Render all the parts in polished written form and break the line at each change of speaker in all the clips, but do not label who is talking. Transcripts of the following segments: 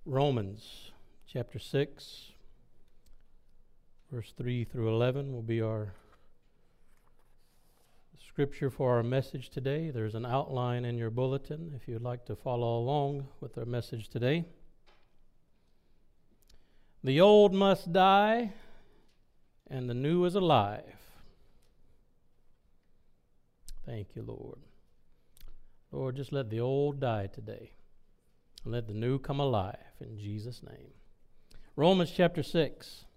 Romans chapter 6, verse 3 through 11 will be our scripture for our message today. There's an outline in your bulletin if you'd like to follow along with our message today. The old must die, and the new is alive. Thank you, Lord. Lord, just let the old die today. And let the new come alive in Jesus' name. Romans chapter 6.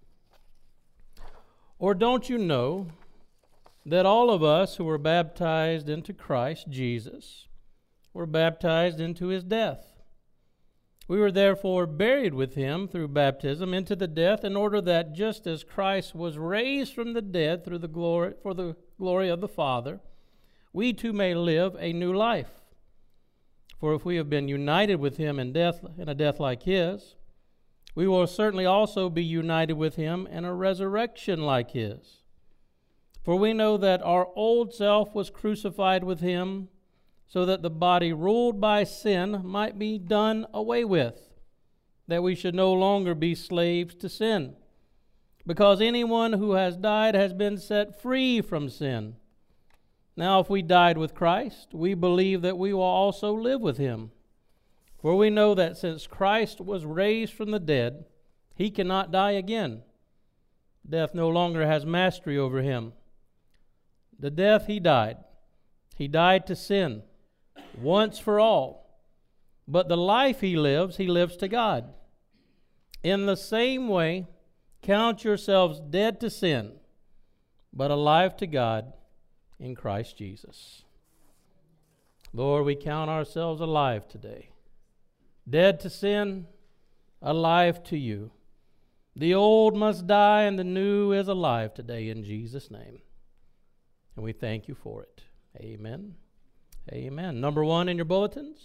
Or don't you know that all of us who were baptized into Christ Jesus were baptized into his death? We were therefore buried with him through baptism into the death, in order that just as Christ was raised from the dead through the glory of the Father, we too may live a new life. For if we have been united with him in a death like his, we will certainly also be united with him in a resurrection like his. For we know that our old self was crucified with him, so that the body ruled by sin might be done away with, that we should no longer be slaves to sin. Because anyone who has died has been set free from sin. Now, if we died with Christ, we believe that we will also live with him. For we know that since Christ was raised from the dead, he cannot die again. Death no longer has mastery over him. The death he died to sin once for all. But the life he lives to God. In the same way, count yourselves dead to sin, but alive to God in Christ Jesus. Lord, we count ourselves alive today. Dead to sin, alive to you. The old must die and the new is alive today in Jesus' name. And we thank you for it. Amen. Amen. Number 1 in your bulletins.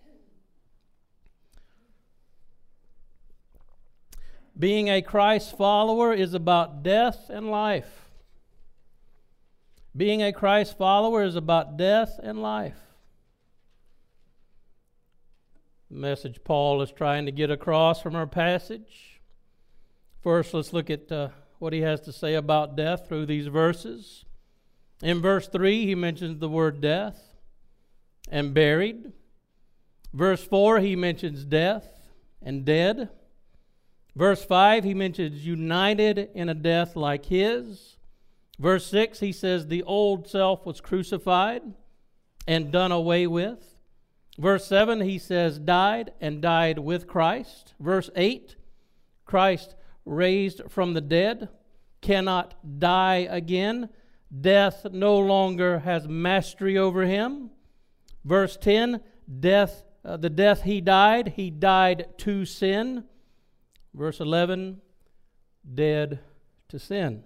Being a Christ follower is about death and life. Being a Christ follower is about death and life. The message Paul is trying to get across from our passage. First, let's look at what he has to say about death through these verses. In verse 3, he mentions the word death and buried. Verse 4, he mentions death and dead. Verse 5, he mentions united in a death like his. Verse 6, he says the old self was crucified and done away with. Verse 7, he says died and died with Christ. Verse 8, Christ raised from the dead, cannot die again. Death no longer has mastery over him. Verse 10, the death he died to sin. Verse 11, dead to sin.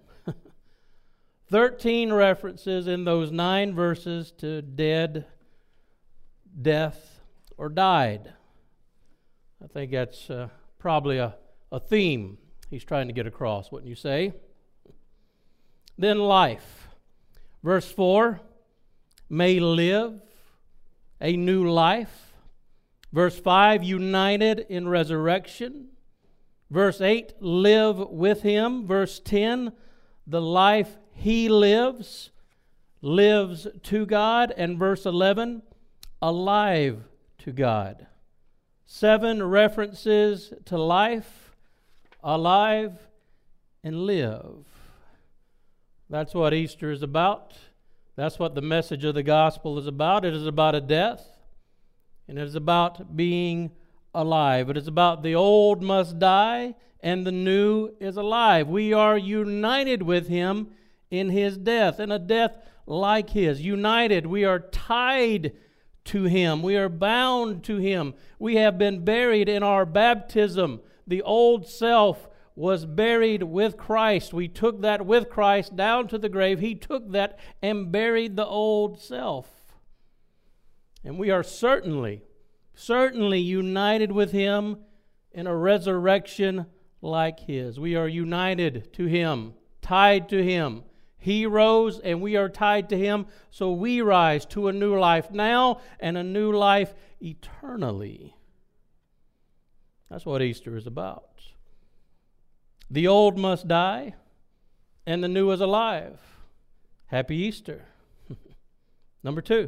13 references in those 9 verses to dead, death, or died. I think that's probably a theme he's trying to get across, wouldn't you say? Then life. Verse 4, may live a new life. Verse 5, united in resurrection. Verse 8, live with him. Verse 10, the life he lives to God. And verse 11, alive to God. 7 references to life, alive, and live. That's what Easter is about. That's what the message of the gospel is about. It is about a death, and it is about being alive. It is about the old must die, and the new is alive. We are united with him in his death, in a death like his. United, we are tied to him. We are bound to him. We have been buried in our baptism. The old self was buried with Christ. We took that with Christ down to the grave. He took that and buried the old self. And we are certainly united with him in a resurrection like his. We are united to him, tied to him. He rose and we are tied to him, so we rise to a new life now and a new life eternally. That's what Easter is about. The old must die, and the new is alive. Happy Easter. Number 2.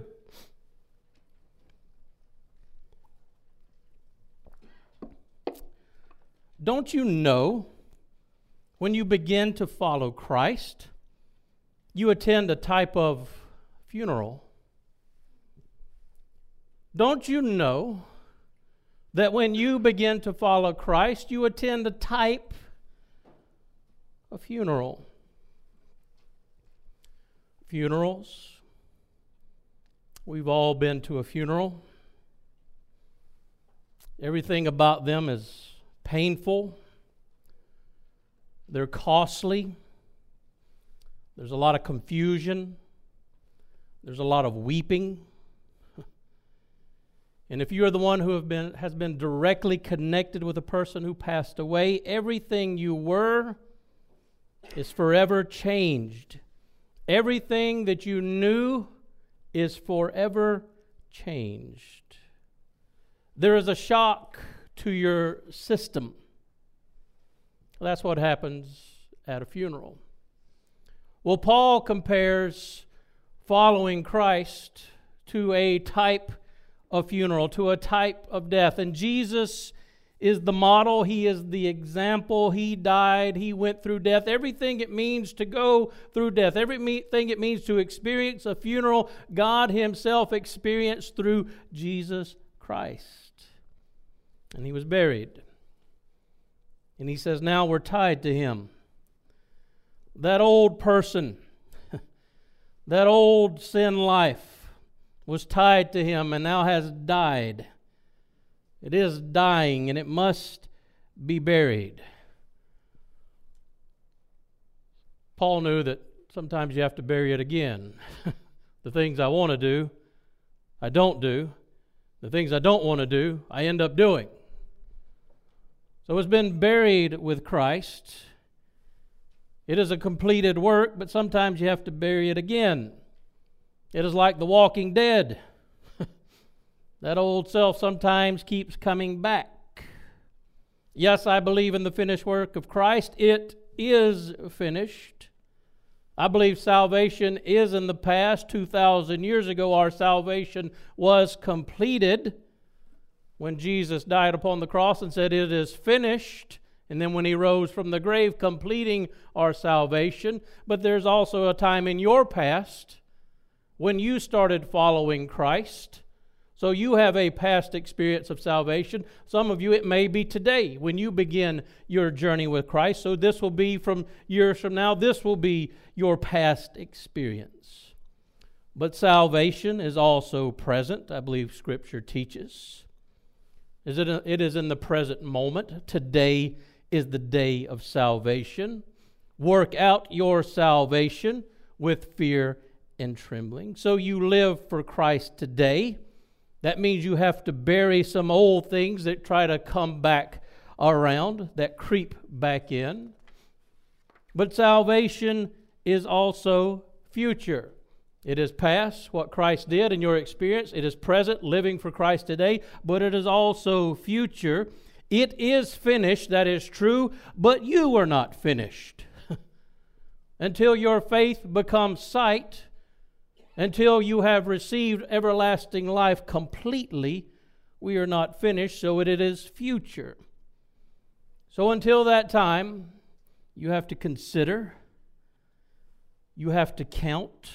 Don't you know when you begin to follow Christ, you attend a type of funeral? Don't you know that when you begin to follow Christ, you attend a type of funeral? Funerals. We've all been to a funeral. Everything about them is painful. They're costly. There's a lot of confusion. There's a lot of weeping. And if you're the one who has been directly connected with a person who passed away, everything you were is forever changed. Everything that you knew is forever changed. There is a shock to your system. That's what happens at a funeral. Well, Paul compares following Christ to a type of funeral, to a type of death. And Jesus is the model. He is the example. He died. He went through death. Everything it means to go through death, everything it means to experience a funeral, God Himself experienced through Jesus Christ. And He was buried. And He says, now we're tied to Him. That old person, that old sin life was tied to Him and now has died. It is dying and it must be buried. Paul knew that sometimes you have to bury it again. The things I want to do, I don't do. The things I don't want to do, I end up doing. So it's been buried with Christ. It is a completed work, but sometimes you have to bury it again. It is like the walking dead. That old self sometimes keeps coming back. Yes, I believe in the finished work of Christ. It is finished. I believe salvation is in the past. 2,000 years ago, our salvation was completed when Jesus died upon the cross and said, it is finished. And then when He rose from the grave, completing our salvation. But there's also a time in your past when you started following Christ. So you have a past experience of salvation. Some of you, it may be today when you begin your journey with Christ. So this will be from years from now. This will be your past experience. But salvation is also present, I believe Scripture teaches. It is in the present moment. Today is the day of salvation. Work out your salvation with fear and trembling. So you live for Christ today. That means you have to bury some old things that try to come back around, that creep back in. But salvation is also future. It is past, what Christ did in your experience. It is present, living for Christ today. But it is also future. It is finished, that is true, but you are not finished. Until your faith becomes sight, until you have received everlasting life completely, we are not finished, so it is future. So until that time, you have to consider, you have to count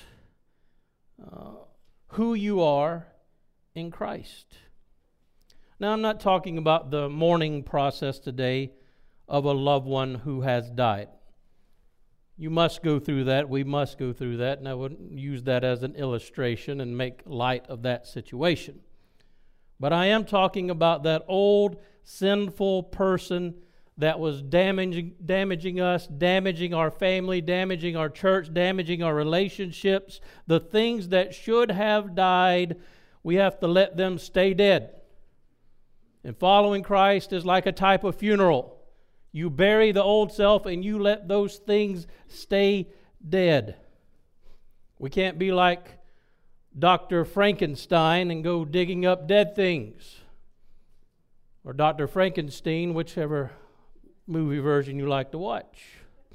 who you are in Christ. Now, I'm not talking about the mourning process today of a loved one who has died. You must go through that. We must go through that. And I wouldn't use that as an illustration and make light of that situation. But I am talking about that old sinful person that was damaging us, damaging our family, damaging our church, damaging our relationships. The things that should have died, we have to let them stay dead. And following Christ is like a type of funeral. You bury the old self and you let those things stay dead. We can't be like Dr. Frankenstein and go digging up dead things. or Dr. Frankenstein, whichever movie version you like to watch.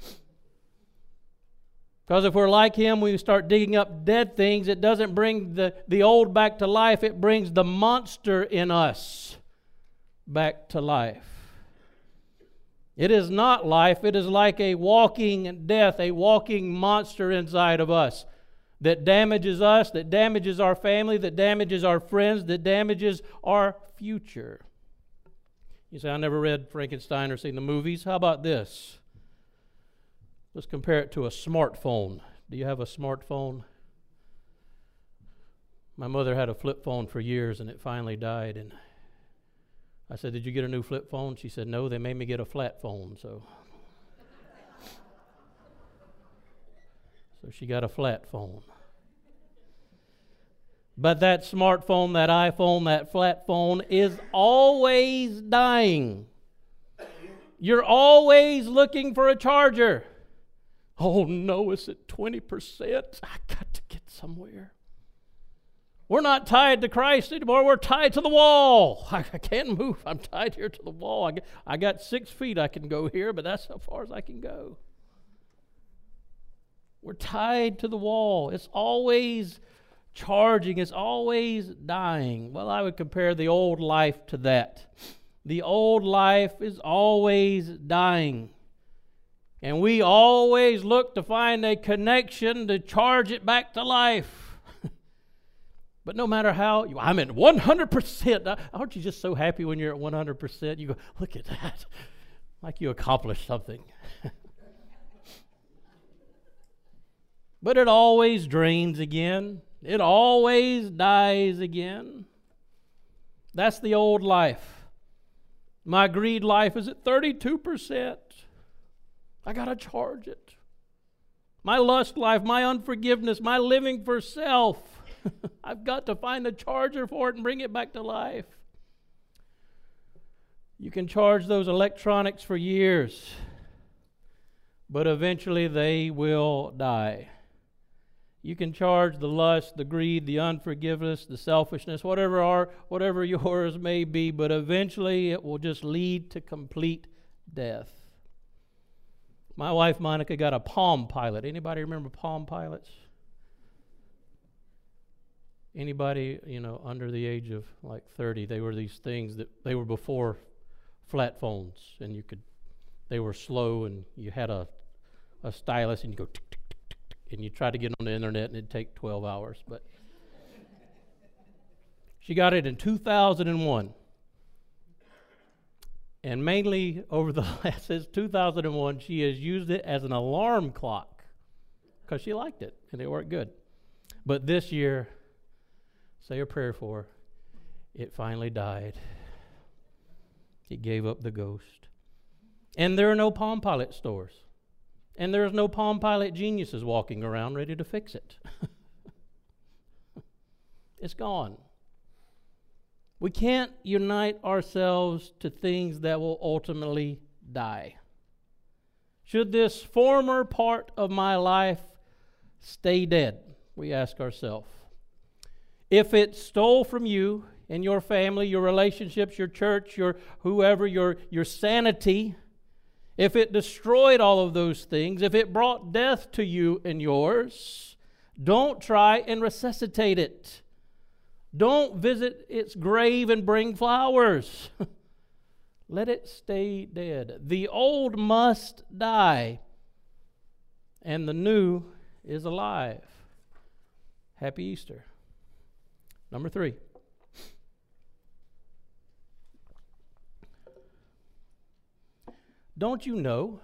Because if we're like him, we start digging up dead things, it doesn't bring the old back to life, it brings the monster in us back to life. It is not life, it is like a walking death, a walking monster inside of us that damages us, that damages our family, that damages our friends, that damages our future. You say, I never read Frankenstein or seen the movies. How about this? Let's compare it to a smartphone. Do you have a smartphone? My mother had a flip phone for years and it finally died. And I said, did you get a new flip phone? She said, no, they made me get a flat phone. So she got a flat phone. But that smartphone, that iPhone, that flat phone is always dying. You're always looking for a charger. Oh no, it's at 20%. I got to get somewhere. We're not tied to Christ anymore. We're tied to the wall. I can't move. I'm tied here to the wall. I got 6 feet I can go here, but that's how far as I can go. We're tied to the wall. It's always charging. It's always dying. Well, I would compare the old life to that. The old life is always dying. And we always look to find a connection to charge it back to life. But no matter how, I'm at 100%. Aren't you just so happy when you're at 100%? You go, look at that. Like you accomplished something. But it always drains again. It always dies again. That's the old life. My greed life is at 32%. I got to charge it. My lust life, my unforgiveness, my living for self. I've got to find a charger for it and bring it back to life. You can charge those electronics for years, but eventually they will die. You can charge the lust, the greed, the unforgiveness, the selfishness, whatever yours may be, but eventually it will just lead to complete death. My wife Monica got a Palm Pilot. Anybody remember Palm Pilots? Anybody, under the age of like 30, they were these things that they were before flat phones, and they were slow, and you had a stylus, and you go tick, tick, tick, tick, tick, and you try to get on the internet, and it'd take 12 hours. But she got it in 2001. And mainly over the since 2001, she has used it as an alarm clock because she liked it and it worked good. But this year, say a prayer for her, it finally died. It gave up the ghost. And there are no Palm Pilot stores. And there's no Palm Pilot geniuses walking around ready to fix it. It's gone. We can't unite ourselves to things that will ultimately die. Should this former part of my life stay dead? We ask ourselves. If it stole from you and your family, your relationships, your church, your whoever, your sanity, if it destroyed all of those things, if it brought death to you and yours, don't try and resuscitate it. Don't visit its grave and bring flowers. Let it stay dead. The old must die, and the new is alive. Happy Easter. Number 3. Don't you know?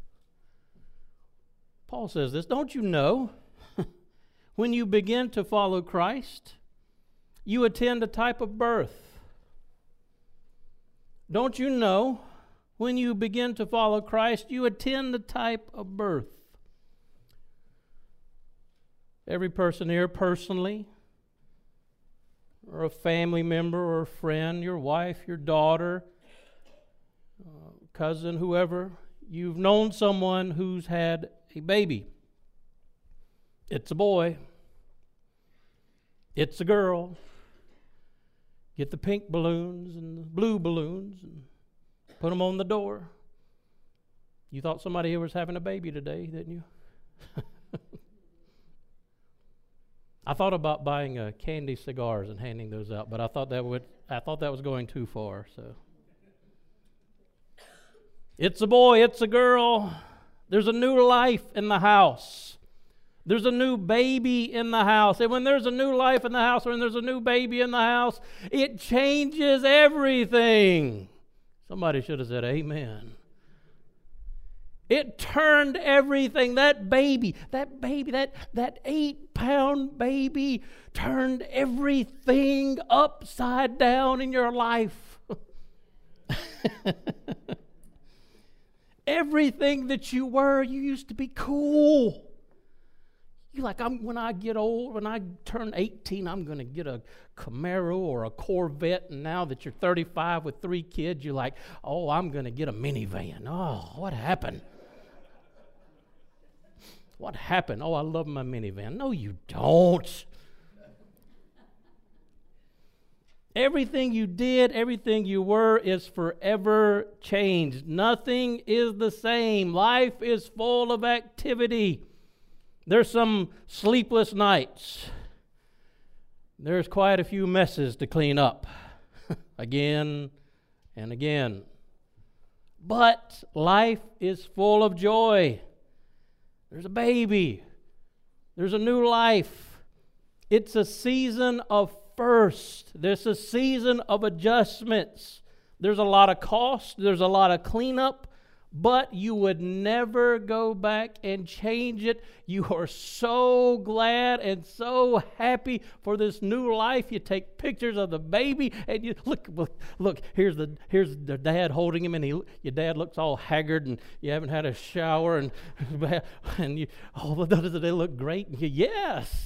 Paul says this. Don't you know? When you begin to follow Christ, you attend a type of birth. Don't you know? When you begin to follow Christ, you attend a type of birth. Every person here personally, or a family member or a friend, your wife, your daughter, cousin, whoever, you've known someone who's had a baby. It's a boy. It's a girl. Get the pink balloons and the blue balloons and put them on the door. You thought somebody here was having a baby today, didn't you? I thought about buying candy cigars and handing those out, but I thought that was going too far. So, it's a boy, it's a girl. There's a new life in the house. There's a new baby in the house. And when there's a new life in the house, when there's a new baby in the house, it changes everything. Somebody should have said amen. It turned everything. That 8-pound baby turned everything upside down in your life. Everything that you were, you used to be cool. You're like, when I get old, when I turn 18, I'm going to get a Camaro or a Corvette. And now that you're 35 with 3 kids, you're like, oh, I'm going to get a minivan. Oh, what happened? What happened? Oh, I love my minivan. No, you don't. Everything you did, everything you were is forever changed. Nothing is the same. Life is full of activity. There's some sleepless nights. There's quite a few messes to clean up again and again. But life is full of joy. There's a baby. There's a new life. It's a season of first. There's a season of adjustments. There's a lot of cost. There's a lot of cleanup. But you would never go back and change it. You are so glad and so happy for this new life. You take pictures of the baby and you look. Here's the dad holding him, and your dad looks all haggard, and you haven't had a shower, and you, oh, does they look great? And yes.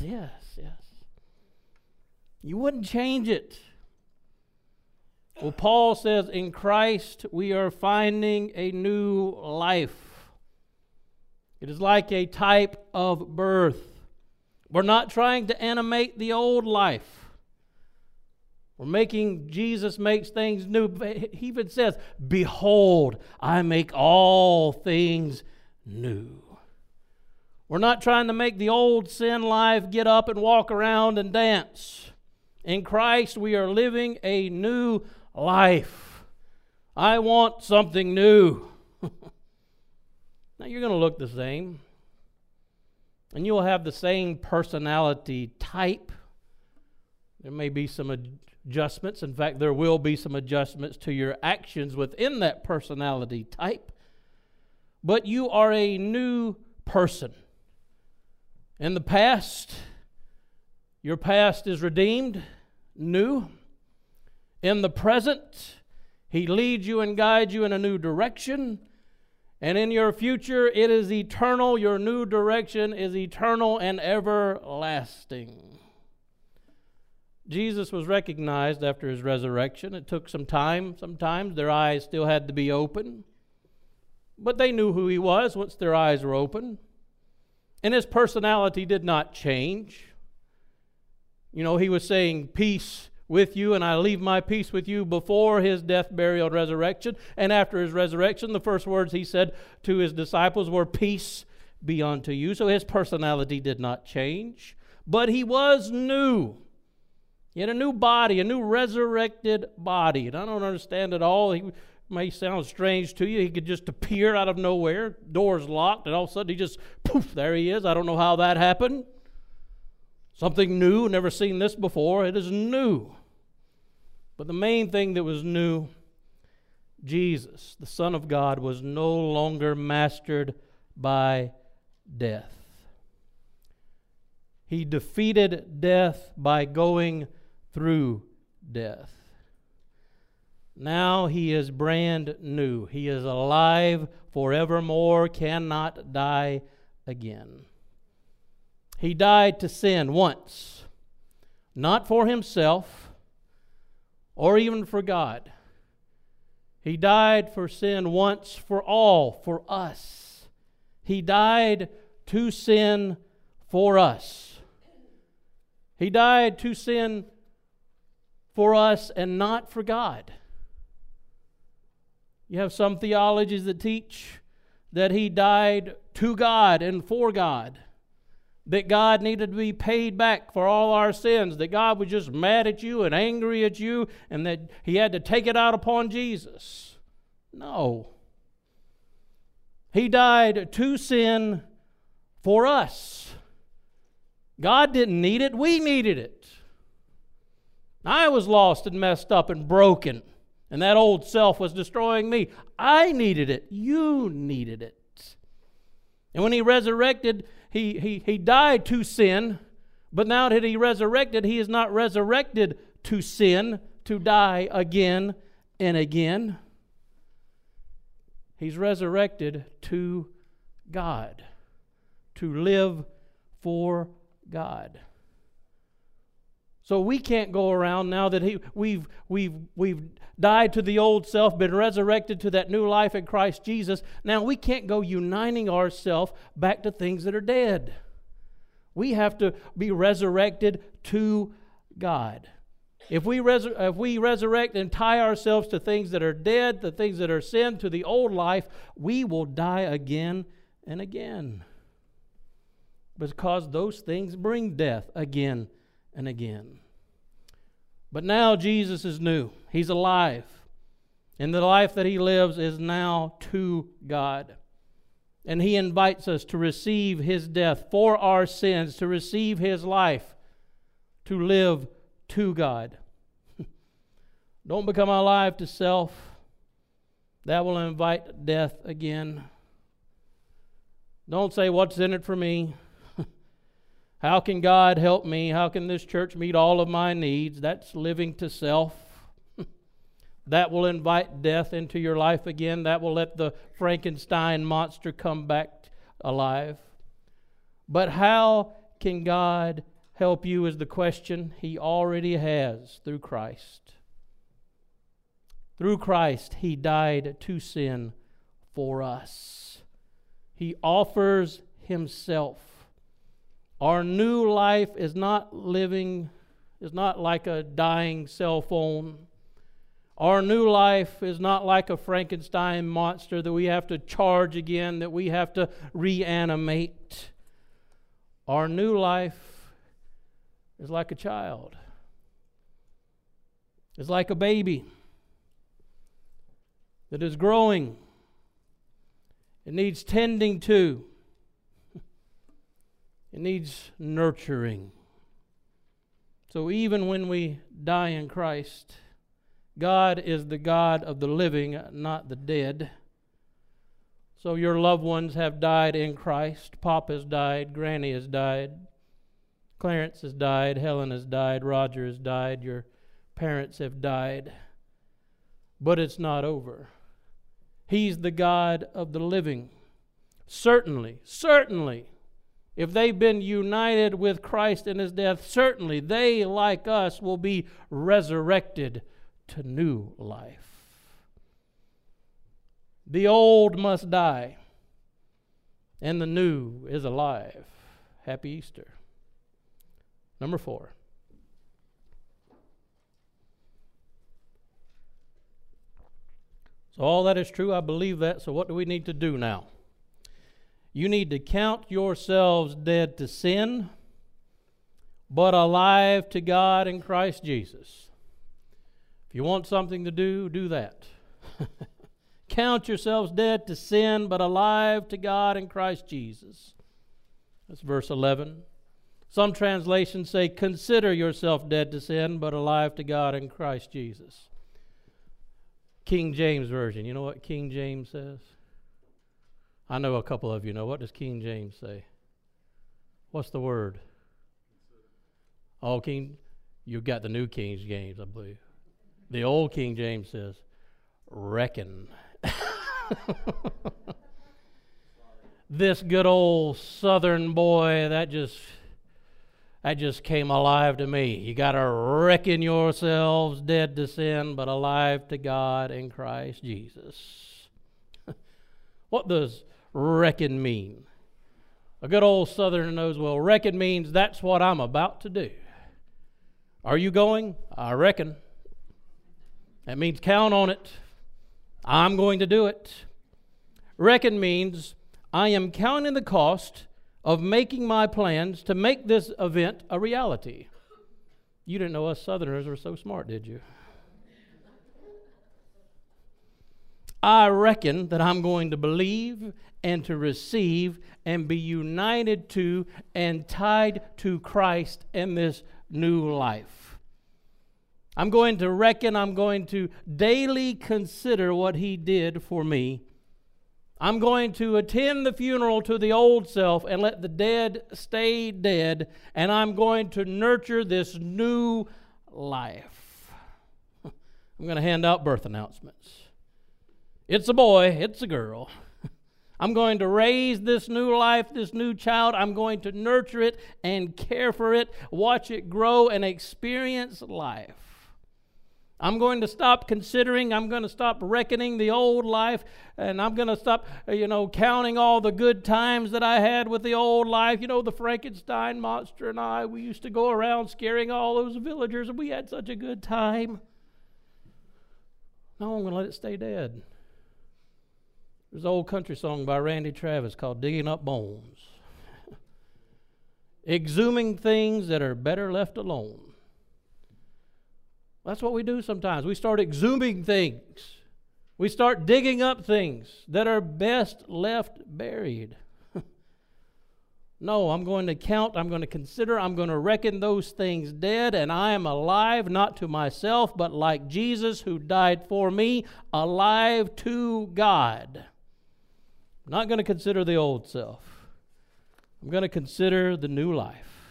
You wouldn't change it. Well, Paul says, in Christ we are finding a new life. It is like a type of birth. We're not trying to animate the old life. Jesus makes things new. He even says, behold, I make all things new. We're not trying to make the old sin life get up and walk around and dance. In Christ we are living a new life. I want something new. Now you're going to look the same, and you'll have the same personality type. There may be some adjustments. In fact, there will be some adjustments to your actions within that personality type. But you are a new person. In the past, your past is redeemed, new. In the present, He leads you and guides you in a new direction. And in your future, it is eternal. Your new direction is eternal and everlasting. Jesus was recognized after His resurrection. It took some time. Sometimes their eyes still had to be open. But they knew who He was once their eyes were open. And His personality did not change. You know, He was saying, peace with you, and I leave my peace with you, before His death, burial, and resurrection. And after His resurrection, the first words He said to His disciples were, peace be unto you. So His personality did not change, but He was new. He had a new body, a new resurrected body. And I don't understand it all. He may sound strange to you. He could just appear out of nowhere, doors locked, and all of a sudden He just, poof, there He is. I don't know how that happened. Something new, never seen this before. It is new. But the main thing that was new, Jesus, the Son of God, was no longer mastered by death. He defeated death by going through death. Now He is brand new. He is alive forevermore, cannot die again. He died to sin once, not for Himself or even for God. He died for sin once for all, for us. He died to sin for us. He died to sin for us and not for God. You have some theologies that teach that he died to God and for God, that God needed to be paid back for all our sins, that God was just mad at you and angry at you, and that he had to take it out upon Jesus. No. He died to sin for us. God didn't need it, we needed it. I was lost and messed up and broken, and that old self was destroying me. I needed it. You needed it. And when he resurrected, he died to sin, but now that he resurrected, he is not resurrected to sin, to die again and again. He's resurrected to God, to live for God. So we can't go around now that we've died to the old self, been resurrected to that new life in Christ Jesus. Now we can't go uniting ourselves back to things that are dead. We have to be resurrected to God. If we resurrect and tie ourselves to things that are dead, the things that are sin, to the old life, we will die again and again. Because those things bring death again and again. But now Jesus is new. He's alive. And the life that he lives is now to God. And he invites us to receive his death for our sins, to receive his life, to live to God. Don't become alive to self. That will invite death again. Don't say, what's in it for me? How can God help me? How can this church meet all of my needs? That's living to self. That will invite death into your life again. That will let the Frankenstein monster come back alive. But how can God help you is the question. He already has through Christ. Through Christ, he died to sin for us. He offers himself. Our new life is not like a dying cell phone. Our new life is not like a Frankenstein monster that we have to charge again, that we have to reanimate. Our new life is like a child. It's like a baby that is growing. It needs tending to. It needs nurturing. So even when we die in Christ, God is the God of the living, not the dead. So your loved ones have died in Christ. Pop has died. Granny has died. Clarence has died. Helen has died. Roger has died. Your parents have died. But it's not over. He's the God of the living. Certainly, if they've been united with Christ in his death, certainly they, like us, will be resurrected to new life. The old must die, and the new is alive. Happy Easter. Number 4. So all that is true, I believe that. So what do we need to do now? You need to count yourselves dead to sin, but alive to God in Christ Jesus. If you want something to do, do that. Count yourselves dead to sin, but alive to God in Christ Jesus. That's verse 11. Some translations say, consider yourself dead to sin, but alive to God in Christ Jesus. King James Version. You know what King James says? I know a couple of you know. What does King James say? What's the word? Oh, you've got the new King James, I believe. The old King James says, reckon. This good old Southern boy, that just came alive to me. You got to reckon yourselves dead to sin, but alive to God in Christ Jesus. What does reckon mean? A good old Southerner knows, well, reckon means that's what I'm about to do. Are you going? I reckon. That means count on it. I'm going to do it. Reckon means I am counting the cost of making my plans to make this event a reality. You didn't know us Southerners were so smart, did you? I reckon that I'm going to believe and to receive and be united to and tied to Christ in this new life. I'm going to reckon, I'm going to daily consider what He did for me. I'm going to attend the funeral to the old self and let the dead stay dead, and I'm going to nurture this new life. I'm going to hand out birth announcements. It's a boy, it's a girl. I'm going to raise this new life, this new child. I'm going to nurture it and care for it, watch it grow and experience life. I'm going to stop considering, I'm going to stop reckoning the old life, and I'm going to stop, counting all the good times that I had with the old life. The Frankenstein monster and I, we used to go around scaring all those villagers, and we had such a good time. No, I'm going to let it stay dead. There's an old country song by Randy Travis called Digging Up Bones. Exhuming things that are better left alone. That's what we do sometimes. We start exhuming things. We start digging up things that are best left buried. No, I'm going to count, I'm going to consider, I'm going to reckon those things dead, and I am alive, not to myself, but like Jesus who died for me, alive to God. I'm not going to consider the old self. I'm going to consider the new life.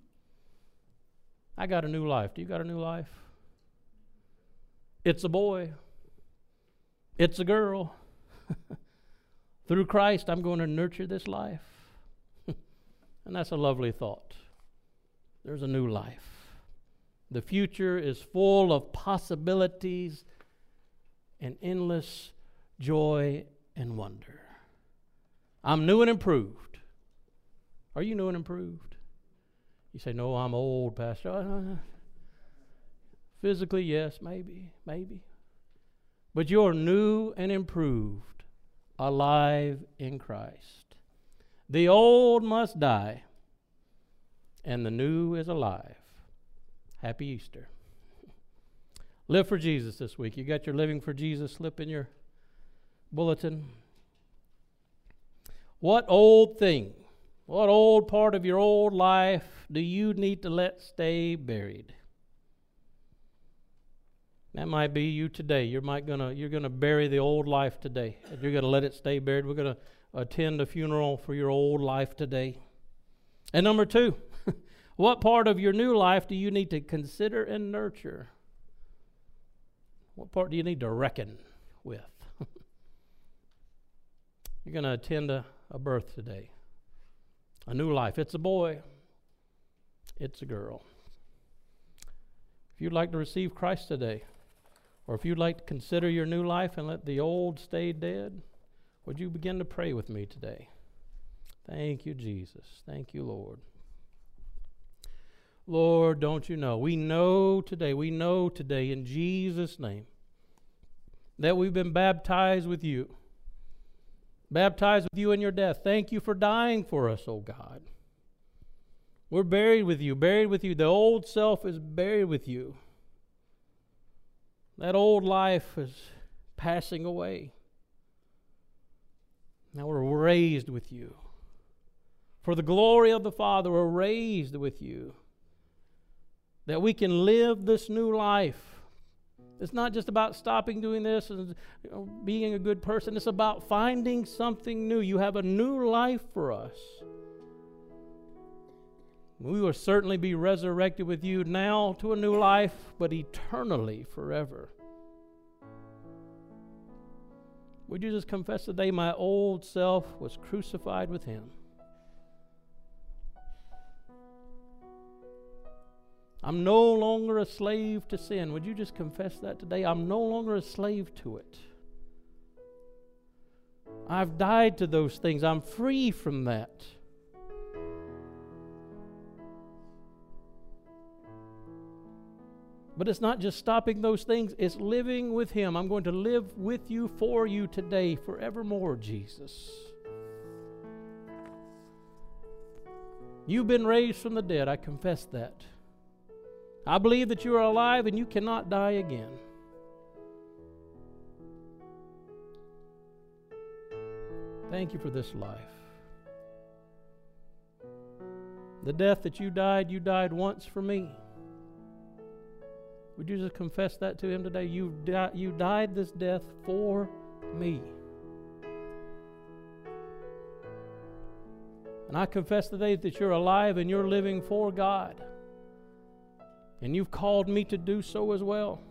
I got a new life. Do you got a new life? It's a boy. It's a girl. Through Christ, I'm going to nurture this life. And that's a lovely thought. There's a new life. The future is full of possibilities and endless joy and wonder. I'm new and improved. Are you new and improved? You say, no, I'm old, Pastor. Physically, yes, maybe. But you're new and improved, alive in Christ. The old must die, and the new is alive. Happy Easter. Live for Jesus this week. You got your Living for Jesus slip in your bulletin. What old thing, what old part of your old life do you need to let stay buried? That might be you today. You're gonna bury the old life today. You're gonna let it stay buried. We're gonna attend a funeral for your old life today. And number 2, what part of your new life do you need to consider and nurture? What part do you need to reckon with? You're gonna attend a birth today. A new life. It's a boy. It's a girl. If you'd like to receive Christ today, or if you'd like to consider your new life and let the old stay dead, would you begin to pray with me today? Thank you, Jesus. Thank you, Lord. Lord, don't you know? We know today in Jesus' name that we've been baptized with you. Baptized with you in your death. Thank you for dying for us, oh God. We're buried with you. The old self is buried with you. That old life is passing away. Now we're raised with you. For the glory of the Father, we're raised with you. That we can live this new life. It's not just about stopping doing this and being a good person. It's about finding something new. You have a new life for us. We will certainly be resurrected with you now to a new life, but eternally, forever. Would you just confess today, my old self was crucified with him? I'm no longer a slave to sin. Would you just confess that today? I'm no longer a slave to it. I've died to those things. I'm free from that. But it's not just stopping those things, it's living with Him. I'm going to live with you, for you today, forevermore, Jesus. You've been raised from the dead. I confess that. I believe that you are alive and you cannot die again. Thank you for this life. The death that you died once for me. Would you just confess that to Him today? You died this death for me. And I confess today that you're alive and you're living for God. And you've called me to do so as well.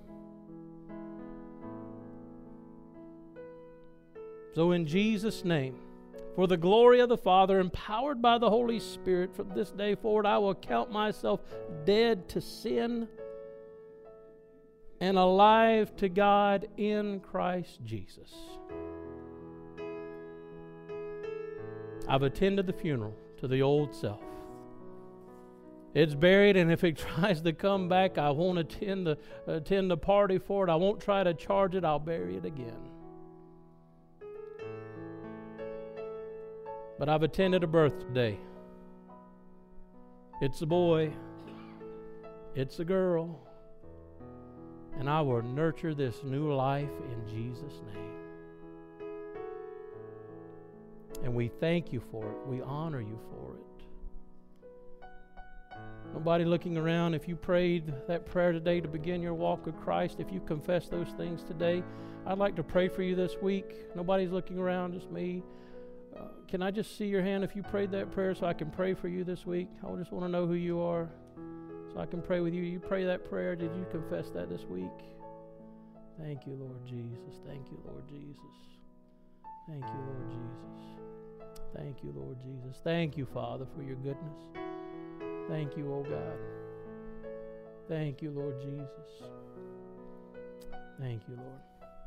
So in Jesus' name, for the glory of the Father, empowered by the Holy Spirit, from this day forward, I will count myself dead to sin and alive to God in Christ Jesus. I've attended the funeral to the old self. It's buried, and if it tries to come back, I won't attend the party for it. I won't try to charge it. I'll bury it again. But I've attended a birth today. It's a boy. It's a girl. And I will nurture this new life in Jesus' name. And we thank you for it. We honor you for it. Nobody looking around. If you prayed that prayer today to begin your walk with Christ, if you confess those things today, I'd like to pray for you this week. Nobody's looking around, just me. Can I just see your hand if you prayed that prayer so I can pray for you this week? I just want to know who you are so I can pray with you. You pray that prayer. Did you confess that this week? Thank you, Lord Jesus. Thank you, Lord Jesus. Thank you, Lord Jesus. Thank you, Lord Jesus. Thank you, Father, for your goodness. Thank you, oh God. Thank you, Lord Jesus. Thank you, Lord.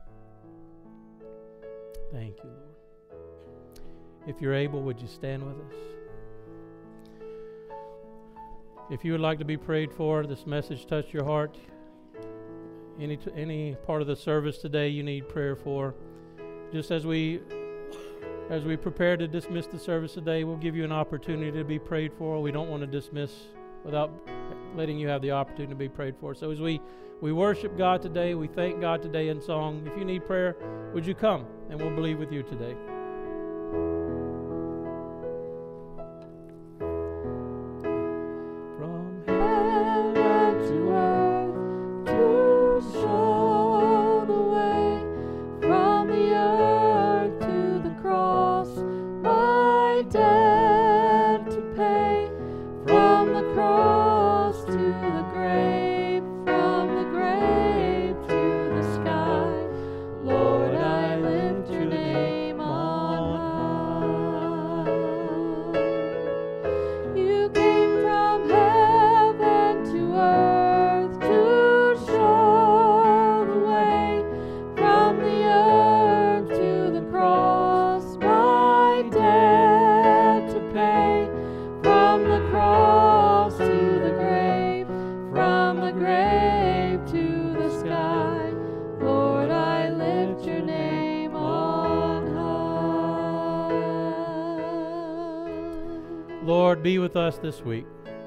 Thank you, Lord. If you're able, would you stand with us? If you would like to be prayed for, this message touched your heart, any part of the service today you need prayer for, just as we prepare to dismiss the service today, we'll give you an opportunity to be prayed for. We don't want to dismiss without letting you have the opportunity to be prayed for. So as we worship God today, we thank God today in song. If you need prayer, would you come and we'll believe with you today. Lord, be with us this week.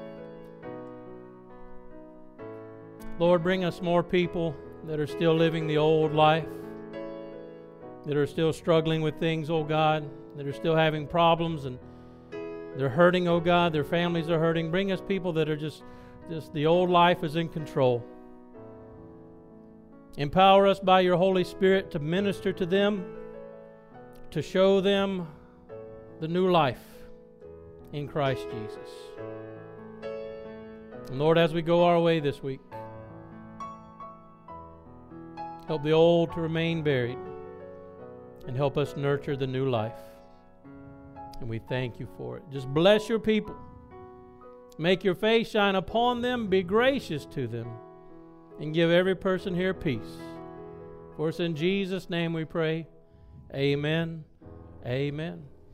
Lord, bring us more people that are still living the old life, that are still struggling with things, oh God, that are still having problems and they're hurting, oh God, their families are hurting. Bring us people that are just the old life is in control. Empower us by your Holy Spirit to minister to them, to show them the new life in Christ Jesus. And Lord, as we go our way this week, help the old to remain buried and help us nurture the new life. And we thank you for it. Just bless your people. Make your face shine upon them. Be gracious to them. And give every person here peace. For it's in Jesus' name we pray. Amen. Amen.